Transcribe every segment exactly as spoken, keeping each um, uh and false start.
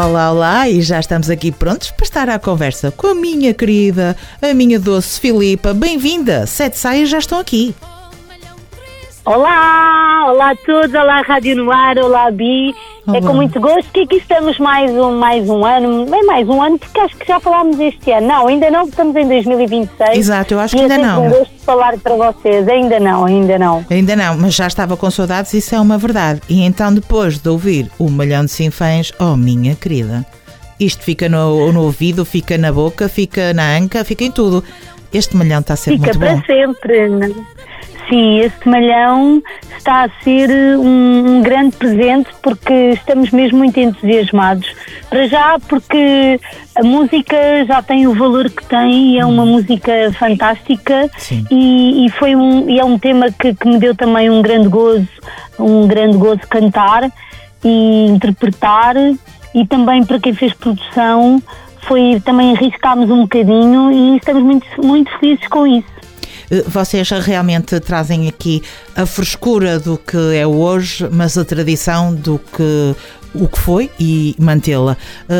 Olá, olá, e já estamos aqui prontos para estar à conversa com a minha querida, a minha doce Filipa. Bem-vinda, Sete Saias já estão aqui. Olá, olá a todos, olá Rádio no Ar, olá Bi. Olá. É com muito gosto que aqui estamos mais um, mais um ano, bem mais um ano, porque acho que já falámos este ano. Não, ainda não, estamos em dois mil e vinte e seis. Exato, eu acho que ainda não. E é um gosto de falar para vocês, ainda não, ainda não. Ainda não, mas já estava com saudades, isso é uma verdade. E então depois de ouvir o Malhão de Sinfãs, oh minha querida, isto fica no, no ouvido, fica na boca, fica na anca, fica em tudo. Este malhão está a ser fica muito bom. Fica para sempre, não é? Sim, este malhão está a ser um, um grande presente porque estamos mesmo muito entusiasmados. Para já porque a música já tem o valor que tem e é uma música fantástica. e, e, foi um, e é um tema que, que me deu também um grande gozo, um grande gozo cantar e interpretar, e também para quem fez produção foi também arriscarmos um bocadinho e estamos muito, muito felizes com isso. Vocês realmente trazem aqui a frescura do que é hoje, mas a tradição do que, o que foi e mantê-la.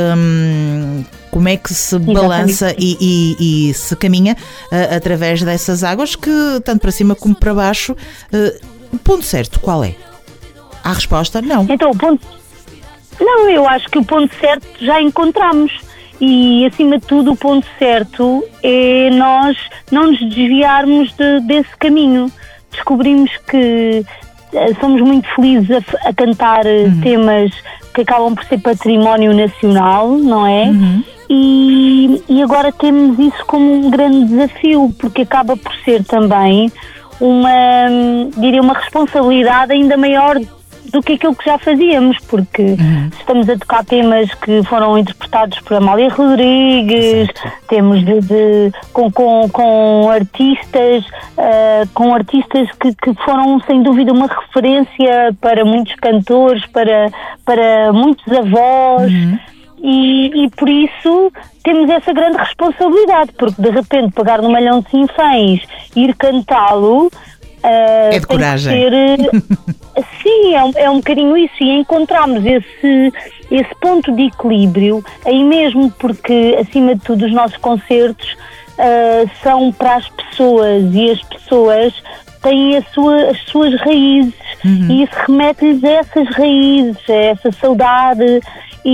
Hum, como é que se balança e, e, e se caminha uh, através dessas águas que, tanto para cima como para baixo, uh, o ponto certo qual é? Há resposta? Não. Então, o ponto... Não, eu acho que o ponto certo já encontramos. E, acima de tudo, o ponto certo é nós não nos desviarmos de, desse caminho. Descobrimos que uh, somos muito felizes a, a cantar uhum. temas que acabam por ser património nacional, não é? Uhum. E, e agora temos isso como um grande desafio, porque acaba por ser também uma, diria, uma responsabilidade ainda maior do que aquilo que já fazíamos, porque uhum. estamos a tocar temas que foram interpretados por Amália Rodrigues, Exato. temos de, de com, com, com artistas, uh, com artistas que, que foram sem dúvida uma referência para muitos cantores, para, para muitos avós. Uhum. E, e por isso temos essa grande responsabilidade, porque de repente pegar no Malhão de Sinfãs e ir cantá-lo, Uh, é de coragem. Ser, sim, é um, é um bocadinho isso, e encontramos esse, esse ponto de equilíbrio aí mesmo, porque acima de tudo os nossos concertos uh, são para as pessoas, e as pessoas têm a sua, as suas raízes uhum. e isso remete-lhes a essas raízes, a essa saudade.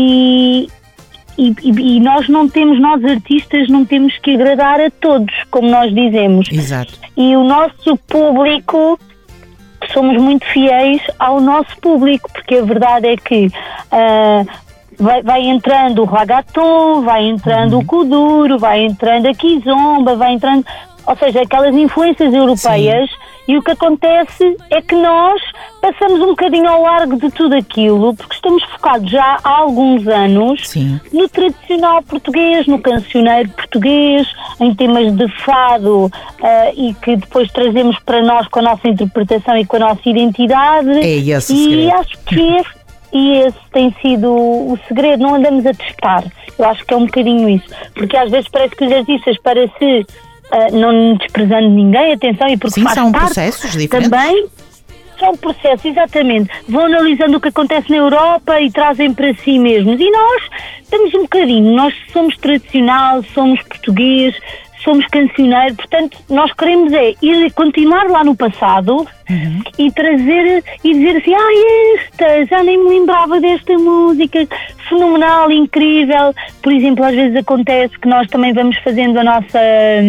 e E, e, e nós não temos, nós artistas não temos que agradar a todos, como nós dizemos. Exato. E o nosso público, somos muito fiéis ao nosso público, porque a verdade é que uh, vai, vai entrando o ragaton, vai entrando uhum. o kuduro, vai entrando a kizomba, vai entrando... Ou seja, aquelas influências europeias. Sim. E o que acontece é que nós passamos um bocadinho ao largo de tudo aquilo, porque estamos focados já há alguns anos Sim. no tradicional português, no cancioneiro português, em temas de fado, uh, e que depois trazemos para nós com a nossa interpretação e com a nossa identidade. É esse o e segredo. acho que esse, e esse tem sido o segredo, não andamos a testar. Eu acho que é um bocadinho isso, porque às vezes parece que os artistas, para se... Uh, não desprezando ninguém, atenção, e porque Sim, faz são parte processos diferentes. Também são processos, exatamente. Vão analisando o que acontece na Europa e trazem para si mesmos. E nós estamos um bocadinho, nós somos tradicional, somos português, somos cancioneiro, portanto, nós queremos é ir continuar lá no passado uhum. e trazer e dizer assim, ah, esta, já nem me lembrava desta música, fenomenal, incrível. Por exemplo, às vezes acontece que nós também vamos fazendo a nossa,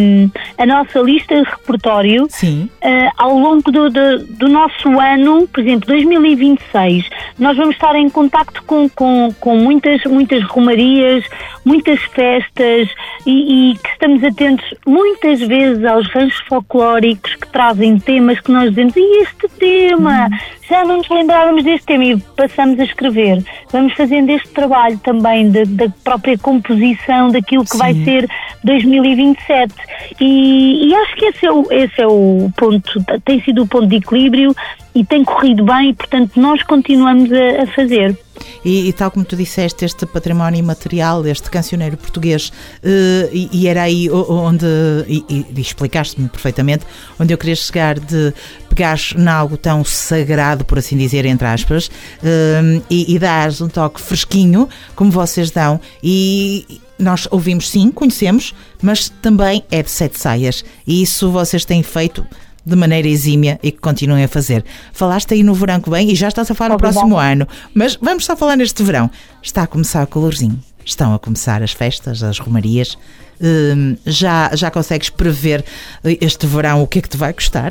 a nossa lista de repertório uh, ao longo do, do, do nosso ano, por exemplo, dois mil e vinte e seis. Nós vamos estar em contacto com, com, com muitas, muitas romarias, muitas festas e, e que estamos atentos muitas vezes aos ranchos folclóricos que trazem temas que nós dizemos, e este tema, hum. já não nos lembrávamos deste tema, e passamos a escrever. Vamos fazendo este trabalho também da, da própria composição daquilo que Sim. vai ser dois mil e vinte e sete. E, e acho que esse é, o, esse é o ponto, tem sido o ponto de equilíbrio, e tem corrido bem, e portanto nós continuamos a, a fazer. E, e tal como tu disseste, este património imaterial, este cancioneiro português, uh, e, e era aí onde, e, e explicaste-me perfeitamente, onde eu queria chegar, de pegares em algo tão sagrado, por assim dizer, entre aspas, uh, e, e dares um toque fresquinho, como vocês dão, e nós ouvimos, sim, conhecemos, mas também é de sete saias, e isso vocês têm feito de maneira exímia e que continuem a fazer. Falaste aí no verão que vem e já estás a falar no próximo ano, mas vamos só falar neste verão. Está a começar o calorzinho, estão a começar as festas, as romarias. Hum, já, já consegues prever este verão o que é que te vai custar?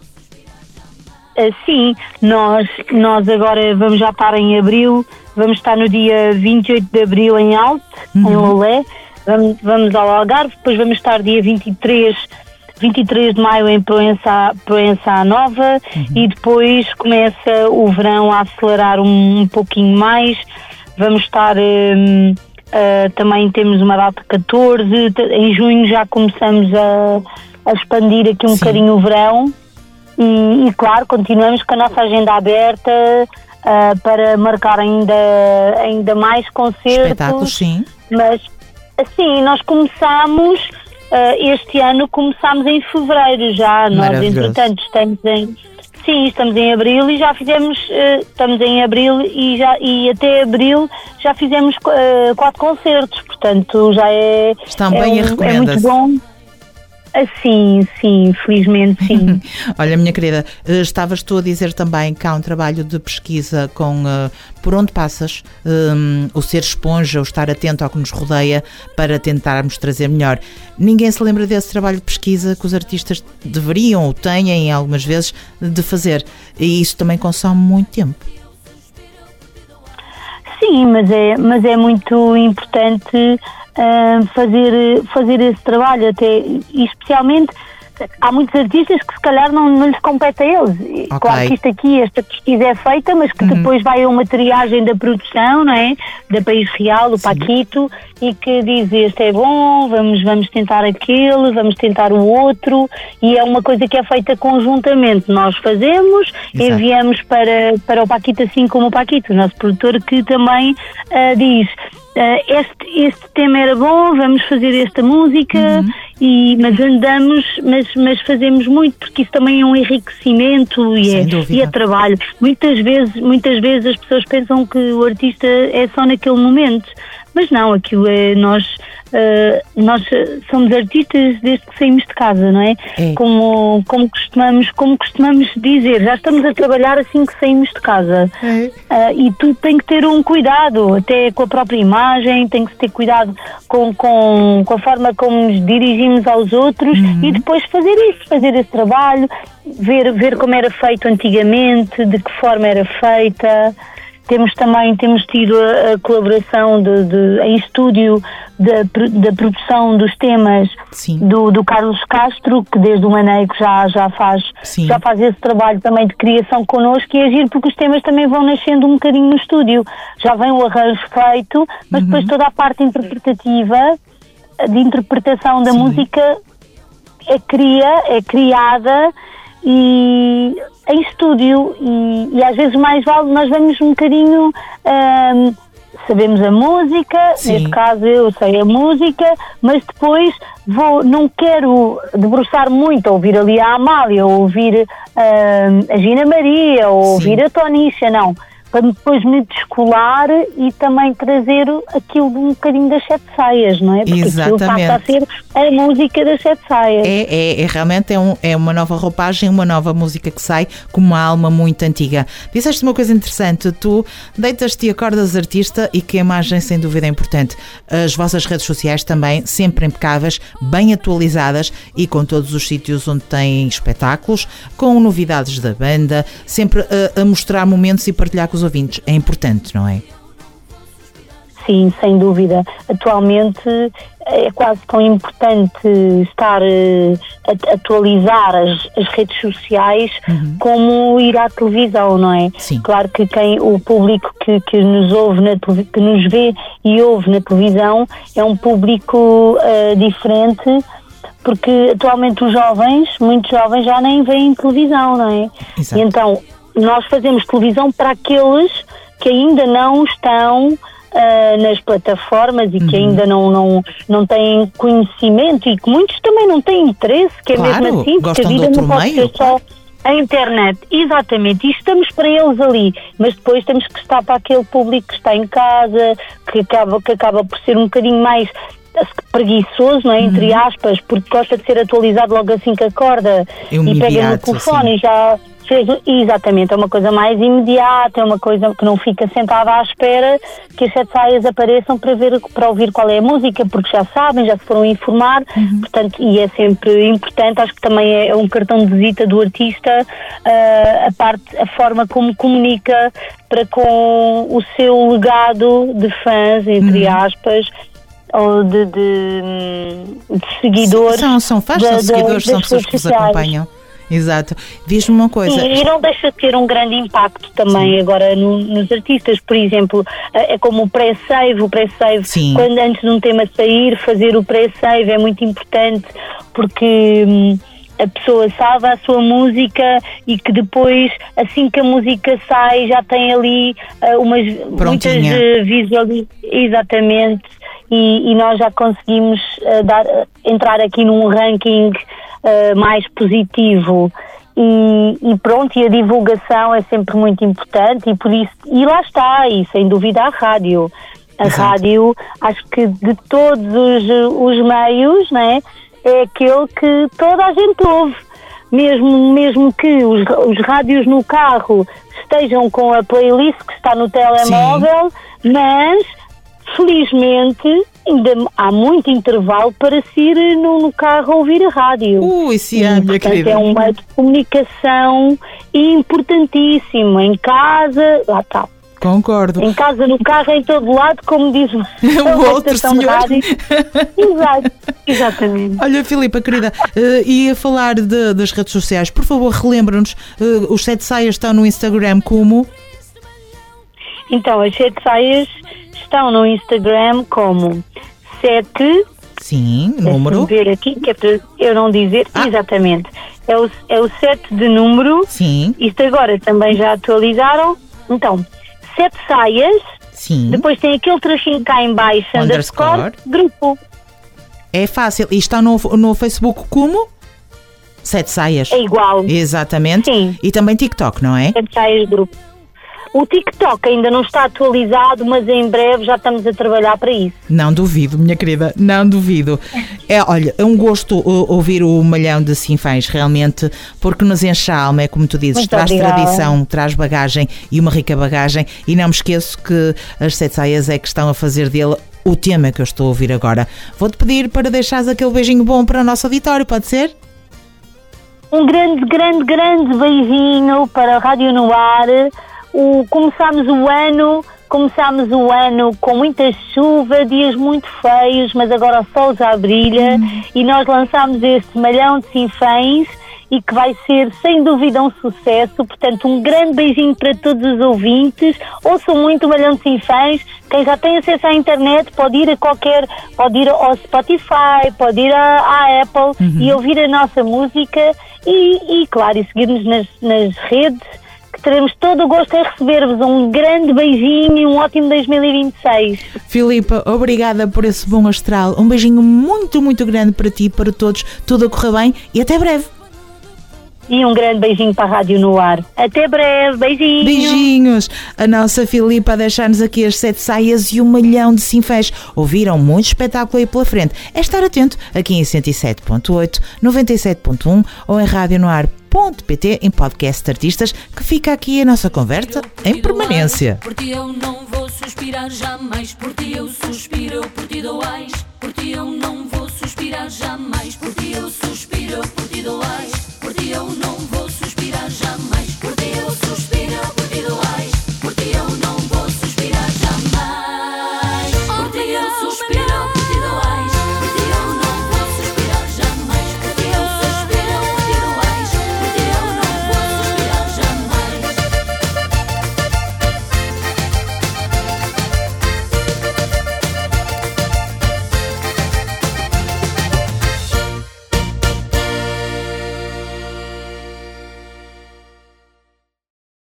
Sim, nós, nós agora vamos já estar em abril, vamos estar no dia vinte e oito de abril em Alto, uhum. em Lolé, vamos, vamos ao Algarve, depois vamos estar dia vinte e três de maio em Proença, Proença Nova, uhum. e depois começa o verão a acelerar um, um pouquinho mais. Vamos estar, um, uh, também temos uma data catorze, em junho já começamos a, a expandir aqui um Sim. bocadinho o verão, e, e claro, continuamos com a nossa agenda aberta uh, para marcar ainda, ainda mais concertos. Espetáculos, sim. Mas assim, nós começamos... Uh, este ano começámos em fevereiro já, nós entretanto estamos em, sim, estamos em abril e já fizemos, uh, estamos em abril e, já, e até abril já fizemos uh, quatro concertos, portanto já é, Estão é, bem um, é muito bom. Sim, sim, felizmente sim. Olha, minha querida, estavas tu a dizer também que há um trabalho de pesquisa com uh, por onde passas, um, o ser esponja, o estar atento ao que nos rodeia para tentarmos trazer melhor. Ninguém se lembra desse trabalho de pesquisa que os artistas deveriam ou têm algumas vezes de fazer, e isso também consome muito tempo. Sim, mas é, mas é muito importante uh, fazer, fazer esse trabalho, até, e especialmente há muitos artistas que se calhar não, não lhes compete a eles. Okay. Claro que isto aqui, esta pesquisa é feita, mas que uhum. depois vai a uma triagem da produção, não é? Da País Real, o Sim. Paquito, e que diz este é bom, vamos, vamos tentar aquele, vamos tentar o outro, e é uma coisa que é feita conjuntamente. Nós fazemos, Exato. enviamos para, para o Paquito, assim como o Paquito, o nosso produtor, que também uh, diz... Uh, este, este tema era bom, vamos fazer esta música, uhum. e, mas andamos, mas, mas fazemos muito, porque isso também é um enriquecimento e é, e é trabalho. Muitas vezes, muitas vezes as pessoas pensam que o artista é só naquele momento, mas não, aquilo é nós, uh, nós somos artistas desde que saímos de casa, não é? é. Como, como, costumamos, como costumamos dizer, já estamos a trabalhar assim que saímos de casa. É. Uh, e tudo tem que ter um cuidado, até com a própria imagem, tem que se ter cuidado com, com, com a forma como nos dirigimos aos outros, uhum. e depois fazer isso, fazer esse trabalho, ver, ver como era feito antigamente, de que forma era feita. Temos também, temos tido a, a colaboração de, de, em estúdio da, da produção dos temas do, do Carlos Castro, que desde o Maneco já, já, faz, já faz esse trabalho também de criação connosco, e é giro porque os temas também vão nascendo um bocadinho no estúdio. Já vem o arranjo feito, mas uhum. depois toda a parte interpretativa, de interpretação da Sim. música é, cria, é criada e... em estúdio, e, e às vezes mais vale, nós vamos um bocadinho, um, sabemos a música, Sim. neste caso eu sei a música, mas depois vou, não quero debruçar muito a ouvir ali a Amália, ou ouvir um, a Gina Maria, ou Sim. ouvir a Tonisha, não. Para depois me descolar e também trazer aquilo de um bocadinho das sete saias, não é? Porque Exatamente. aquilo passa a ser a música das sete saias. É, é, é realmente é, um, é uma nova roupagem, uma nova música que sai com uma alma muito antiga. Disseste uma coisa interessante, tu deitas-te e acordas artista, e que a imagem sem dúvida é importante. As vossas redes sociais também, sempre impecáveis, bem atualizadas e com todos os sítios onde têm espetáculos, com novidades da banda, sempre a, a mostrar momentos e partilhar com os ouvintes. É importante, não é? Sim, sem dúvida. Atualmente é quase tão importante estar a atualizar as, as redes sociais uhum. como ir à televisão, não é? Sim. Claro que quem, o público que, que nos ouve, na, que nos vê e ouve na televisão é um público uh, diferente, porque atualmente os jovens, muitos jovens já nem veem televisão, não é? Exato. E então nós fazemos televisão para aqueles que ainda não estão uh, nas plataformas e que uhum. ainda não, não, não têm conhecimento e que muitos também não têm interesse, que é claro, mesmo assim, porque a vida não pode meio, ser só a internet. Exatamente, e estamos para eles ali, mas depois temos que estar para aquele público que está em casa, que acaba, que acaba por ser um bocadinho mais preguiçoso, não é? Entre uhum. aspas, porque gosta de ser atualizado logo assim que acorda é um e pega no telefone assim. E já fez. Exatamente, é uma coisa mais imediata, é uma coisa que não fica sentada à espera que as sete saias apareçam para ver, para ouvir qual é a música, porque já sabem, já se foram informar, uhum. portanto, e é sempre importante, acho que também é um cartão de visita do artista, uh, a parte, a forma como comunica para com o seu legado de fãs, entre uhum. aspas, ou de, de, de seguidores. São, são fãs, da, são seguidores, da, são pessoas que vos acompanham. Exato. Diz-me uma coisa. Sim, e não deixa de ter um grande impacto também Sim. agora no, nos artistas. Por exemplo, é como o pré-save, o pré-save, quando antes de um tema sair, fazer o pré-save é muito importante porque hum, a pessoa salva a sua música e que depois, assim que a música sai, já tem ali uh, umas muitas uh, visualizações. Exatamente. E, e nós já conseguimos uh, dar, uh, entrar aqui num ranking uh, mais positivo e, e pronto, e a divulgação é sempre muito importante e por isso, e lá está, e sem dúvida a rádio. A Exato. Rádio, acho que de todos os, os meios, né, é aquele que toda a gente ouve. Mesmo, mesmo que os, os rádios no carro estejam com a playlist que está no telemóvel, Sim. mas felizmente ainda há muito intervalo para se ir no, no carro ouvir a rádio. Ui, sim, e, minha querida. É um meio de comunicação importantíssimo. Em casa, lá está. Concordo. Em casa, no carro, em todo lado, como diz o outro senhor. Exato, exatamente. Olha, Filipa, querida, uh, e a falar de, das redes sociais, por favor, relembra-nos, uh, os Sete Saias estão no Instagram como? Então, as Sete Saias estão no Instagram como sete... Sim, número. Ver aqui, que é para eu não dizer ah. exatamente. É o, é o sete de número. Sim. Isto agora também já atualizaram. Então, Sete Saias. Sim. Depois tem aquele tracinho cá em baixo, underscore, underscore grupo. É fácil. E está no, no Facebook como? Sete Saias. É igual. Exatamente. Sim. E também TikTok, não é? Sete Saias grupo. O TikTok ainda não está atualizado, mas em breve já estamos a trabalhar para isso. Não duvido, minha querida, não duvido. É, olha, é um gosto uh, ouvir o Malhão de Sinfãs, realmente, porque nos enche a alma, é como tu dizes, Muito traz obrigada. Tradição, traz bagagem e uma rica bagagem, e não me esqueço que as Sete Saias é que estão a fazer dele o tema que eu estou a ouvir agora. Vou-te pedir para deixares aquele beijinho bom para o nosso auditório, pode ser? Um grande, grande, grande beijinho para a Rádio no Ar. O, começámos o ano, começámos o ano com muita chuva, dias muito feios, mas agora o sol já brilha hum. e nós lançámos este Malhão de Sinfãs e que vai ser sem dúvida um sucesso. Portanto, um grande beijinho para todos os ouvintes. Ouçam muito o Malhão de Sinfãs. Quem já tem acesso à internet pode ir a qualquer, pode ir ao Spotify, pode ir à, à Apple uhum. e ouvir a nossa música e, e claro, e seguir-nos nas, nas redes. Teremos todo o gosto em receber-vos. Um grande beijinho e um ótimo dois mil e vinte e seis. Filipa, obrigada por esse bom astral. Um beijinho muito, muito grande para ti e para todos. Tudo a correr bem e até breve. E um grande beijinho para a Rádio no Ar. Até breve. Beijinhos. Beijinhos. A nossa Filipa a deixar-nos aqui as Sete Saias e um Malhão de Sinfãs. Ouviram muito espetáculo aí pela frente. É estar atento aqui em cento e sete ponto oito, noventa e sete ponto um ou em rádio no ar ponto pt em podcast de artistas, que fica aqui a nossa conversa em permanência. Por ti eu não vou suspirar jamais, por ti eu suspiro, eu por ti dou ais. Por ti eu não vou suspirar jamais, por ti eu suspiro, eu por ti dou ais.